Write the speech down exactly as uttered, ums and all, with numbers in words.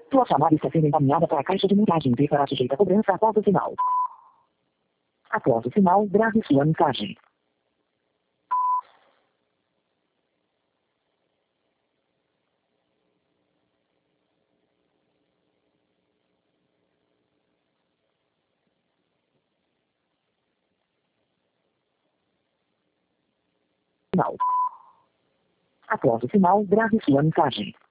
Sua chamada está sendo encaminhada para a caixa de mensagem e será sujeita a cobrança após o sinal. Após o sinal, grave sua mensagem. Sinal. Após o sinal, grave sua mensagem.